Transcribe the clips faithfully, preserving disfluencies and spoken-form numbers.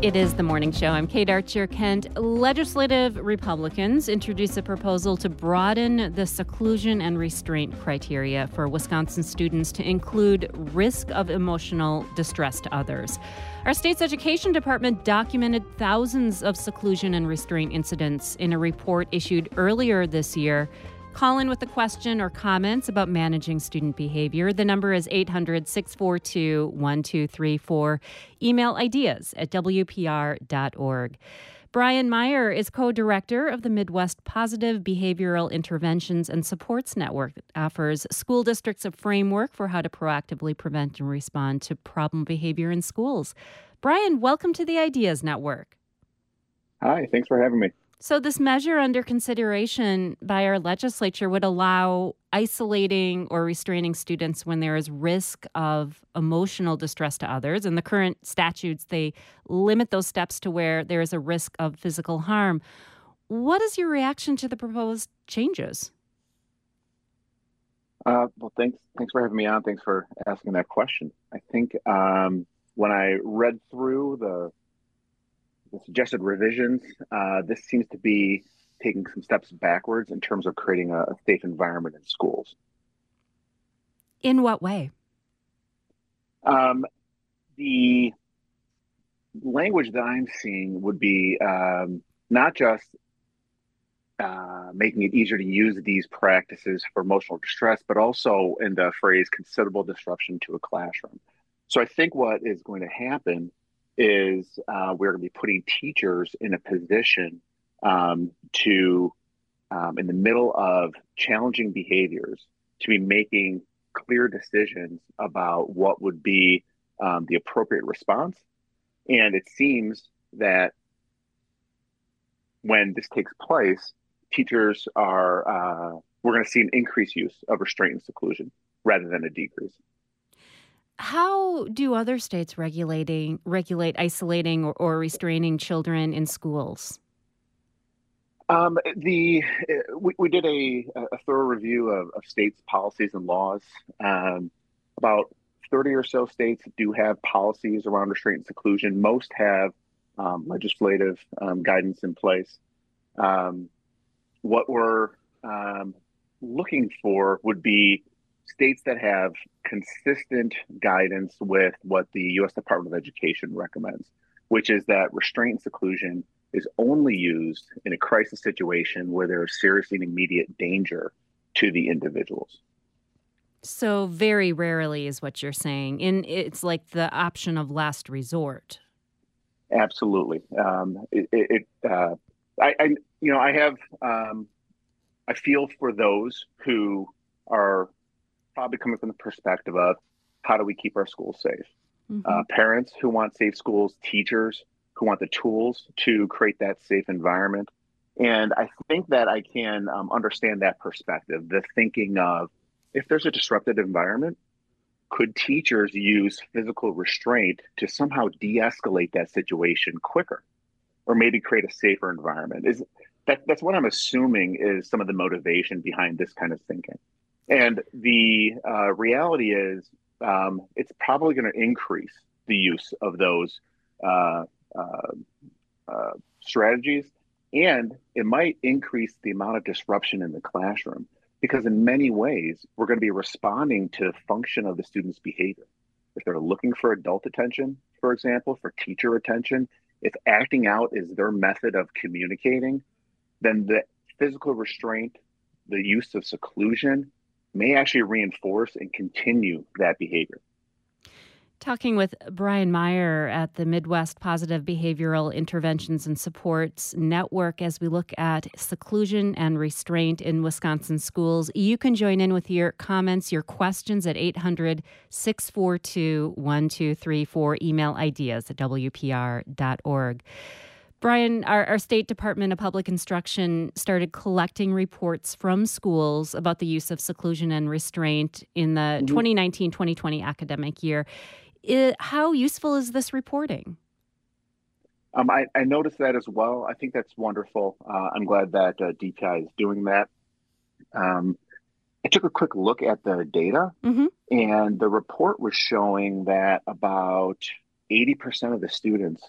It is the morning show. I'm Kate Archer Kent. Legislative Republicans introduced a proposal to broaden the seclusion and restraint criteria for Wisconsin students to include risk of emotional distress to others. Our state's education department documented thousands of seclusion and restraint incidents in a report issued earlier this year. Call in with a question or comments about managing student behavior. The number is eight hundred, six four two, one two three four. Email ideas at w p r dot org. Brian Meyer is co-director of the Midwest Positive Behavioral Interventions and Supports Network that offers school districts a framework for how to proactively prevent and respond to problem behavior in schools. Brian, welcome to the Ideas Network. Hi, thanks for having me. So this measure under consideration by our legislature would allow isolating or restraining students when there is risk of emotional distress to others. In the current statutes, they limit those steps to where there is a risk of physical harm. What is your reaction to the proposed changes? Uh, well, thanks. Thanks for having me on. Thanks for asking that question. I think um, when I read through the the suggested revisions, uh, this seems to be taking some steps backwards in terms of creating a, a safe environment in schools. In what way? Um, the language that I'm seeing would be um, not just uh, making it easier to use these practices for emotional distress, but also in the phrase considerable disruption to a classroom. So I think what is going to happen is uh, we're going to be putting teachers in a position um, to, um, in the middle of challenging behaviors, to be making clear decisions about what would be um, the appropriate response. And it seems that when this takes place, teachers are, uh, we're going to see an increased use of restraint and seclusion rather than a decrease. How do other states regulating regulate isolating or, or restraining children in schools? Um, the we, we did a, a thorough review of, of states' policies and laws. Um, about thirty or so states do have policies around restraint and seclusion. Most have um, legislative um, guidance in place. Um, what we're um, looking for would be states that have consistent guidance with what the U S Department of Education recommends, which is that restraint and seclusion is only used in a crisis situation where there is serious and immediate danger to the individuals. So very rarely is what you're saying. In it's like the option of last resort. Absolutely. Um, it, it uh, I, I, you know, I have, um, I feel for those who are probably coming from the perspective of how do we keep our schools safe? Mm-hmm. Uh, parents who want safe schools, teachers who want the tools to create that safe environment. And I think that I can um, understand that perspective, the thinking of if there's a disrupted environment, could teachers use physical restraint to somehow de-escalate that situation quicker or maybe create a safer environment? Is that, that's what I'm assuming is some of the motivation behind this kind of thinking. And the uh, reality is um, it's probably going to increase the use of those uh, uh, uh, strategies, and it might increase the amount of disruption in the classroom because in many ways, we're going to be responding to the function of the student's behavior. If they're looking for adult attention, for example, for teacher attention, if acting out is their method of communicating, then the physical restraint, the use of seclusion, may actually reinforce and continue that behavior. Talking with Brian Meyer at the Midwest Positive Behavioral Interventions and Supports Network as we look at seclusion and restraint in Wisconsin schools. You can join in with your comments, your questions at eight hundred, six four two, one two three four. Email ideas at w p r dot org. Brian, our, our State Department of Public Instruction started collecting reports from schools about the use of seclusion and restraint in the mm-hmm. twenty nineteen twenty twenty academic year. It, how useful is this reporting? Um, I, I noticed that as well. I think that's wonderful. Uh, I'm glad that uh, D P I is doing that. Um, I took a quick look at the data, mm-hmm. and the report was showing that about eighty percent of the students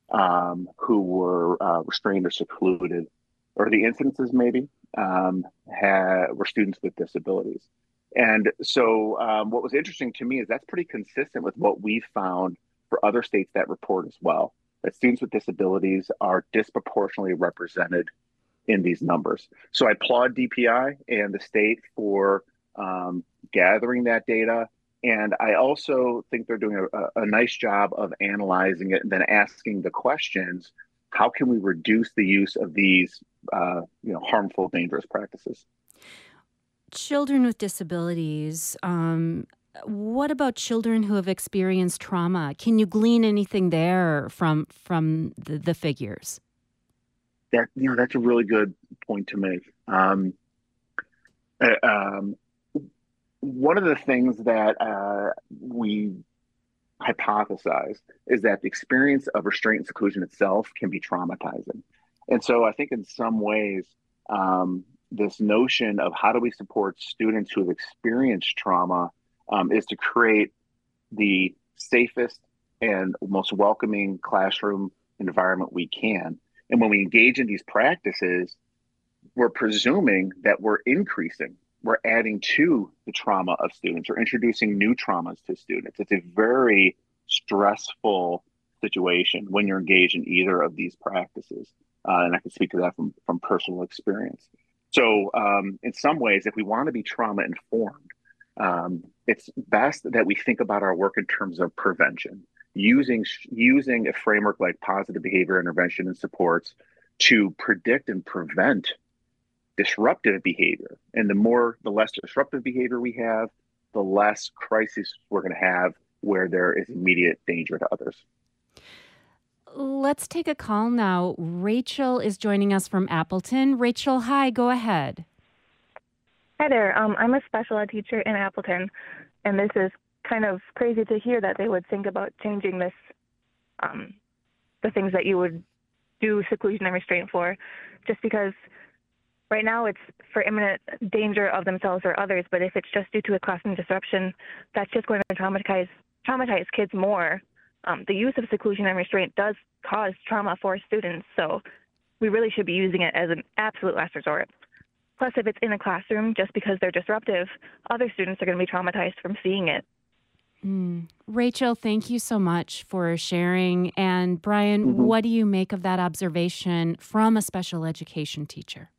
um, who were uh, restrained or secluded, or the incidences maybe, um, had, were students with disabilities. And so um, what was interesting to me is that's pretty consistent with what we found for other states that report as well, that students with disabilities are disproportionately represented in these numbers. So I applaud D P I and the state for um, gathering that data. And I also think they're doing a, a nice job of analyzing it and then asking the questions, how can we reduce the use of these uh, you know, harmful, dangerous practices? Children with disabilities, um, what about children who have experienced trauma? Can you glean anything there from from the, the figures? That you know, that's a really good point to make. Um, uh, um, one of the things that uh, we hypothesize is that the experience of restraint and seclusion itself can be traumatizing, and so I think in some ways, um, this notion of how do we support students who have experienced trauma um, is to create the safest and most welcoming classroom environment we can. And when we engage in these practices, we're presuming that we're increasing, we're adding to the trauma of students or introducing new traumas to students. It's a very stressful situation when you're engaged in either of these practices. Uh, and I can speak to that from, from personal experience. So um, in some ways, if we want to be trauma informed, um, it's best that we think about our work in terms of prevention, using using a framework like positive behavior intervention and supports to predict and prevent disruptive behavior. And the more, the less disruptive behavior we have, the less crisis we're going to have where there is immediate danger to others. Let's take a call now. Rachel is joining us from Appleton. Rachel, hi, go ahead. Hi there. Um, I'm a special ed teacher in Appleton, and this is kind of crazy to hear that they would think about changing this, um, the things that you would do seclusion and restraint for, just because right now it's for imminent danger of themselves or others, but if it's just due to a classroom disruption, that's just going to traumatize traumatize kids more. Um, the use of seclusion and restraint does cause trauma for students, so we really should be using it as an absolute last resort. Plus, if it's in a classroom, just because they're disruptive, other students are going to be traumatized from seeing it. Mm. Rachel, thank you so much for sharing. And Brian, mm-hmm. what do you make of that observation from a special education teacher?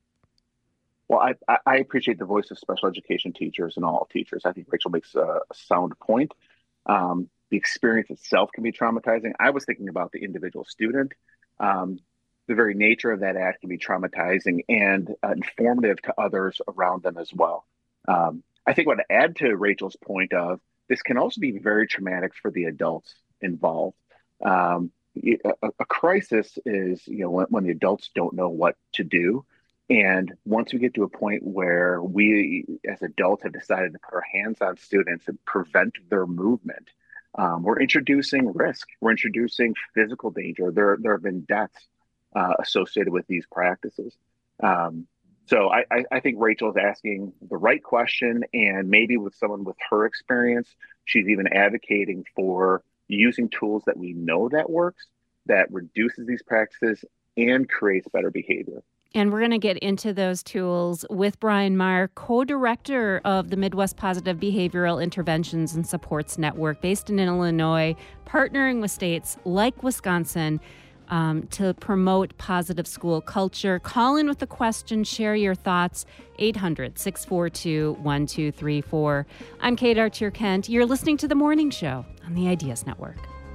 Well, I, I appreciate the voice of special education teachers and all teachers. I think Rachel makes a, a sound point. Um, the experience itself can be traumatizing. I was thinking about the individual student. Um, the very nature of that act can be traumatizing and uh, informative to others around them as well. Um, I think what to add to Rachel's point of this can also be very traumatic for the adults involved. Um, a, a crisis is, you know, when, when the adults don't know what to do. And once we get to a point where we, as adults, have decided to put our hands on students and prevent their movement, um, we're introducing risk. We're introducing physical danger. There, there have been deaths uh, associated with these practices. Um, so I, I, I think Rachel is asking the right question, and maybe with someone with her experience, she's even advocating for using tools that we know that works, that reduces these practices and creates better behavior. And we're going to get into those tools with Brian Meyer, co-director of the Midwest Positive Behavioral Interventions and Supports Network, based in Illinois, partnering with states like Wisconsin um, to promote positive school culture. Call in with a question, share your thoughts, eight hundred, six four two, one two three four. I'm Kate Archer-Kent. You're listening to The Morning Show on the Ideas Network.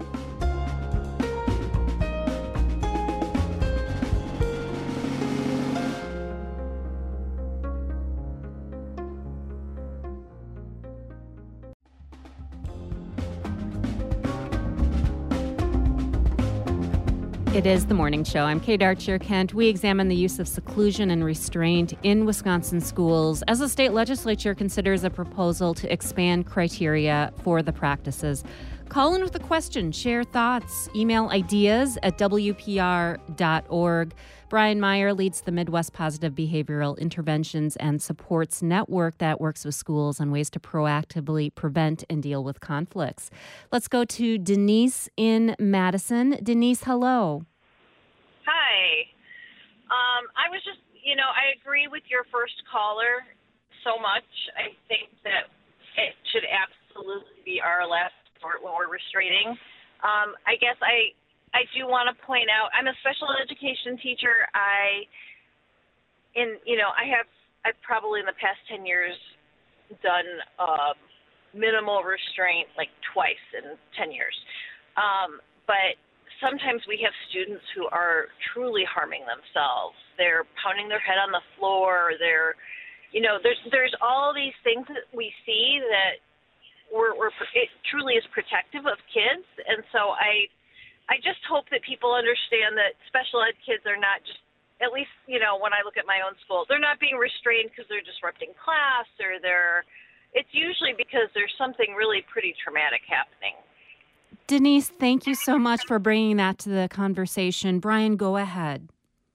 It is The Morning Show. I'm Kate Archer-Kent. We examine the use of seclusion and restraint in Wisconsin schools as the state legislature considers a proposal to expand criteria for the practices. Call in with a question, share thoughts, email ideas at W P R dot org. Brian Meyer leads the Midwest Positive Behavioral Interventions and Supports Network that works with schools on ways to proactively prevent and deal with conflicts. Let's go to Denise in Madison. Denise, hello. Hi. Um, I was just, you know, I agree with your first caller so much. I think that it should absolutely be our last resort when we're restraining. Um, I guess I I do want to point out, I'm a special education teacher. I, in you know, I have I've probably in the past ten years done uh, minimal restraint like twice in ten years. Um, but sometimes we have students who are truly harming themselves. They're pounding their head on the floor. They're, you know, there's there's all these things that we see that we're, we're it truly is protective of kids. And so I, I just hope that people understand that special ed kids are not just, at least, you know, when I look at my own school, they're not being restrained because they're disrupting class or they're, it's usually because there's something really pretty traumatic happening. Denise, thank you so much for bringing that to the conversation. Brian, go ahead.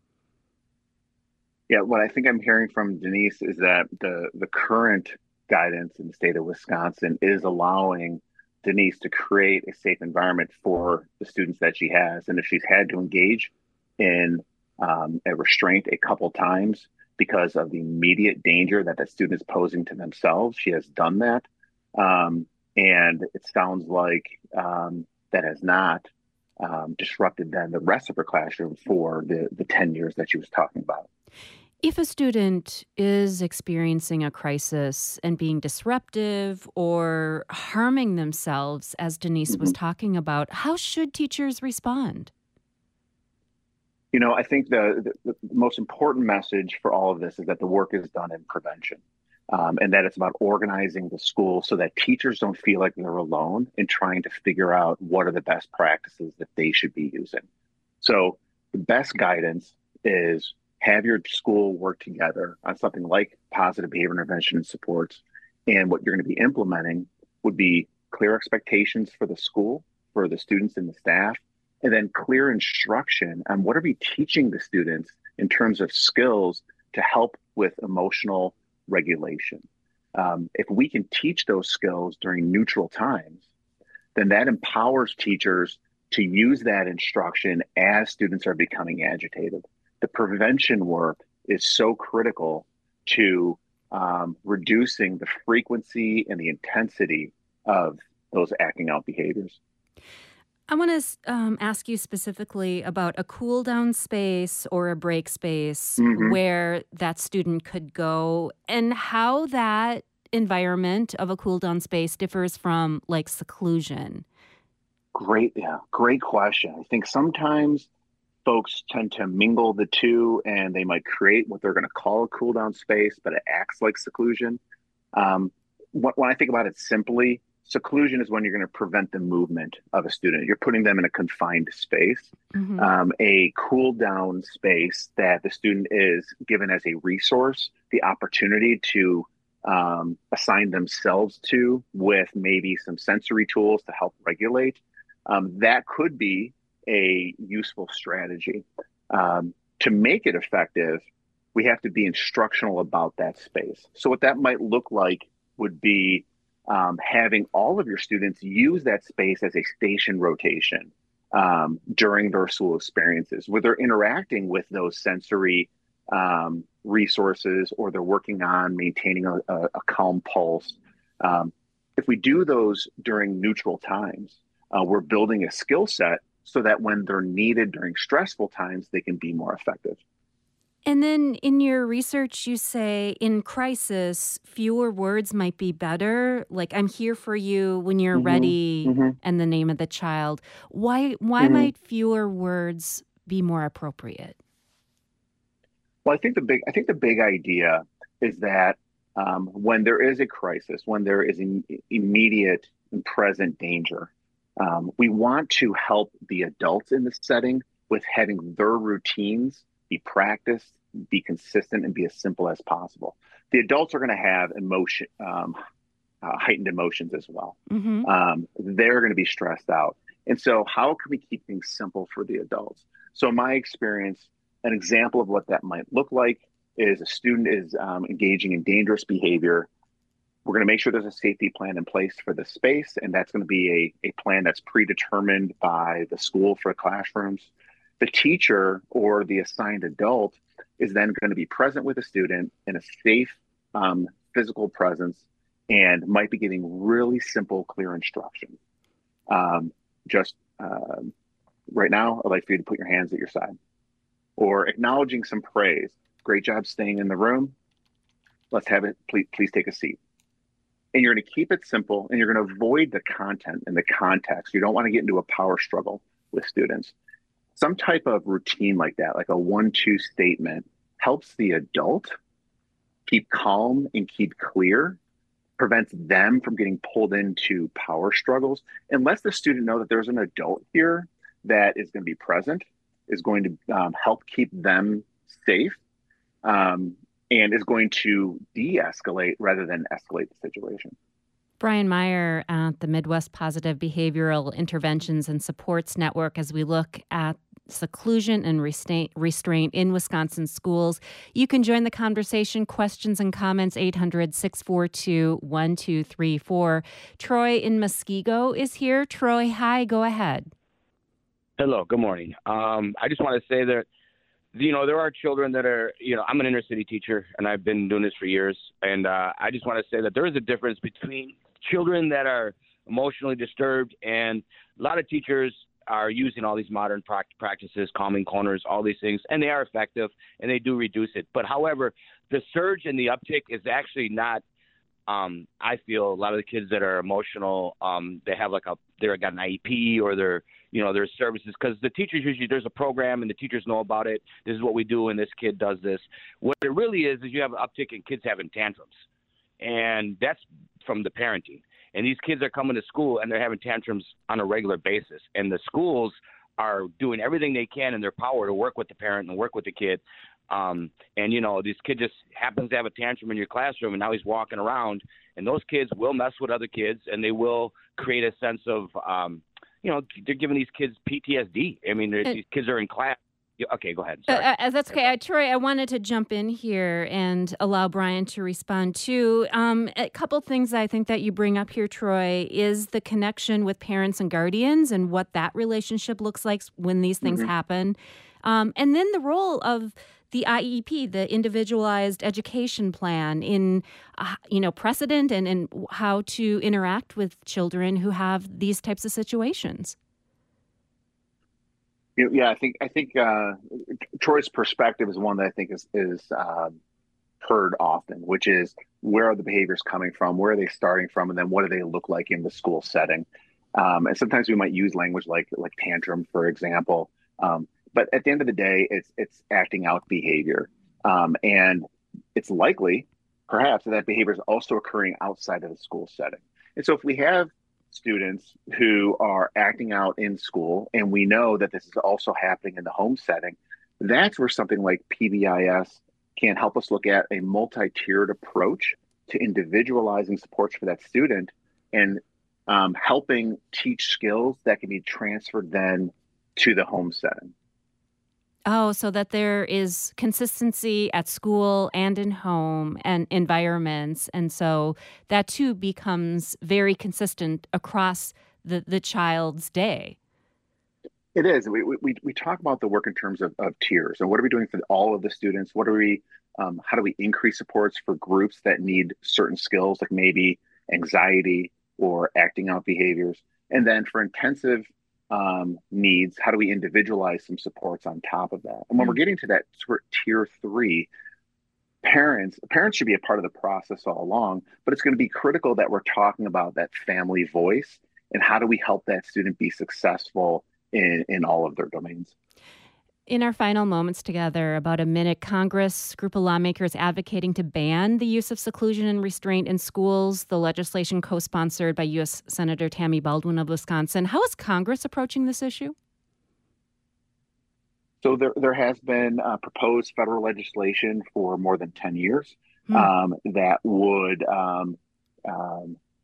Yeah, what I think I'm hearing from Denise is that the, the current guidance in the state of Wisconsin is allowing Denise to create a safe environment for the students that she has. And if she's had to engage in um, a restraint a couple times because of the immediate danger that the student is posing to themselves, she has done that. Um, and it sounds like um, that has not um, disrupted then the rest of her classroom for the, the ten years that she was talking about. If a student is experiencing a crisis and being disruptive or harming themselves, as Denise mm-hmm. was talking about, how should teachers respond? You know, I think the, the, the most important message for all of this is that the work is done in prevention, um, and that it's about organizing the school so that teachers don't feel like they're alone in trying to figure out what are the best practices that they should be using. So the best guidance is have your school work together on something like positive behavior intervention and supports. And what you're going to be implementing would be clear expectations for the school, for the students and the staff, and then clear instruction on what are we teaching the students in terms of skills to help with emotional regulation. Um, if we can teach those skills during neutral times, then that empowers teachers to use that instruction as students are becoming agitated. The prevention work is so critical to um, reducing the frequency and the intensity of those acting out behaviors. I want to um, ask you specifically about a cool down space or a break space mm-hmm. where that student could go and how that environment of a cool down space differs from like seclusion. Great. Yeah. Great question. I think sometimes folks tend to mingle the two and they might create what they're going to call a cool down space, but it acts like seclusion. Um, when I think about it simply, seclusion is when you're going to prevent the movement of a student. You're putting them in a confined space. Mm-hmm. Um, a cool down space that the student is given as a resource, the opportunity to um, assign themselves to with maybe some sensory tools to help regulate. Um, that could be a useful strategy. Um, to make it effective, we have to be instructional about that space. So what that might look like would be um, having all of your students use that space as a station rotation um, during their school experiences, where they're interacting with those sensory um, resources or they're working on maintaining a, a, a calm pulse. Um, if we do those during neutral times, uh, we're building a skill set so that when they're needed during stressful times, they can be more effective. And then in your research, you say in crisis, fewer words might be better. Like, I'm here for you when you're mm-hmm. ready mm-hmm. and the name of the child. Why, why mm-hmm. might fewer words be more appropriate? Well, I think the big, I think the big idea is that um, when there is a crisis, when there is an immediate and present danger, Um, we want to help the adults in the setting with having their routines be practiced, be consistent, and be as simple as possible. The adults are going to have emotion, um, uh, heightened emotions as well. Mm-hmm. Um, they're going to be stressed out. And so how can we keep things simple for the adults? So in my experience, an example of what that might look like is a student is um, engaging in dangerous behavior. We're going to make sure there's a safety plan in place for the space, and that's going to be a, a plan that's predetermined by the school for classrooms. The teacher or the assigned adult is then going to be present with the student in a safe um, physical presence and might be giving really simple, clear instructions. Um, just uh, right now, I'd like for you to put your hands at your side, or acknowledging some praise. Great job staying in the room. Let's have it. Please, please take a seat. And you're going to keep it simple, and you're going to avoid the content and the context. You don't want to get into a power struggle with students. Some type of routine like that, like a one-two statement, helps the adult keep calm and keep clear, prevents them from getting pulled into power struggles, and lets the student know that there's an adult here that is going to be present, is going to um, help keep them safe, um, and is going to de-escalate rather than escalate the situation. Brian Meyer at the Midwest Positive Behavioral Interventions and Supports Network, as we look at seclusion and restraint, restraint in Wisconsin schools. You can join the conversation. Questions and comments, eight hundred, six four two, one two three four. Troy in Muskego is here. Troy, hi, go ahead. Hello, good morning. Um, I just want to say that, you know, there are children that are, you know, I'm an inner city teacher, and I've been doing this for years. And uh, I just want to say that there is a difference between children that are emotionally disturbed, and a lot of teachers are using all these modern practices, calming corners, all these things, and they are effective, and they do reduce it. But however, the surge and the uptick is actually not, um, I feel a lot of the kids that are emotional, um, they have like a, they're got an I E P, or they're, you know, there's services, because the teachers usually, there's a program and the teachers know about it. This is what we do, and this kid does this. What it really is, is you have an uptick in kids having tantrums, and that's from the parenting. And these kids are coming to school and they're having tantrums on a regular basis. And the schools are doing everything they can in their power to work with the parent and work with the kid. Um, and, you know, this kid just happens to have a tantrum in your classroom, and now he's walking around. And those kids will mess with other kids, and they will create a sense of, um, you know, they're giving these kids P T S D. I mean, these kids are in class. Okay, go ahead. Sorry. Uh, that's okay. Uh, Troy, I wanted to jump in here and allow Brian to respond too. Um, a couple things I think that you bring up here, Troy, is the connection with parents and guardians and what that relationship looks like when these things mm-hmm. happen. Um, and then the role of the I E P, the Individualized Education Plan, in uh, you know precedent and, and how to interact with children who have these types of situations. Yeah, I think I think uh, Troy's perspective is one that I think is is uh, heard often, which is where are the behaviors coming from, where are they starting from, and then what do they look like in the school setting? Um, and sometimes we might use language like like tantrum, for example. Um, but at the end of the day, it's it's acting out behavior, um, and it's likely, perhaps, that that behavior is also occurring outside of the school setting. And so, if we have students who are acting out in school, and we know that this is also happening in the home setting, that's where something like P B I S can help us look at a multi-tiered approach to individualizing supports for that student, and um, helping teach skills that can be transferred then to the home setting. Oh, so that there is consistency at school and in home and environments. And so that too becomes very consistent across the, the child's day. It is. We, we, we talk about the work in terms of, of tiers. And what are we doing for all of the students? What are we, um, how do we increase supports for groups that need certain skills, like maybe anxiety or acting out behaviors? And then for intensive Um, needs, how do we individualize some supports on top of that? And when we're getting to that sort of tier three, parents parents should be a part of the process all along, but it's going to be critical that we're talking about that family voice and how do we help that student be successful in, in all of their domains. In our final moments together, about a minute, Congress, group of lawmakers advocating to ban the use of seclusion and restraint in schools, the legislation co-sponsored by U S Senator Tammy Baldwin of Wisconsin. How is Congress approaching this issue? So there, there has been uh, proposed federal legislation for more than ten years hmm. um, that would um, um,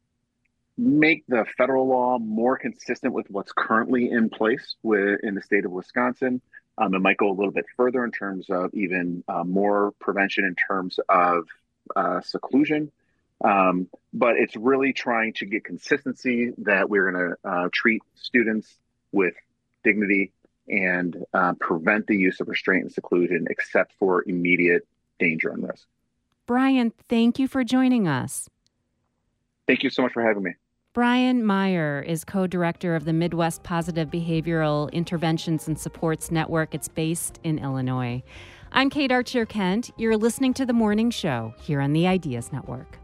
make the federal law more consistent with what's currently in place with, in the state of Wisconsin. Um, it might go a little bit further in terms of even uh, more prevention in terms of uh, seclusion. Um, but it's really trying to get consistency that we're going to uh, treat students with dignity and uh, prevent the use of restraint and seclusion except for immediate danger and risk. Brian, thank you for joining us. Thank you so much for having me. Brian Meyer is co-director of the Midwest Positive Behavioral Interventions and Supports Network. It's based in Illinois. I'm Kate Archer Kent. You're listening to The Morning Show here on the Ideas Network.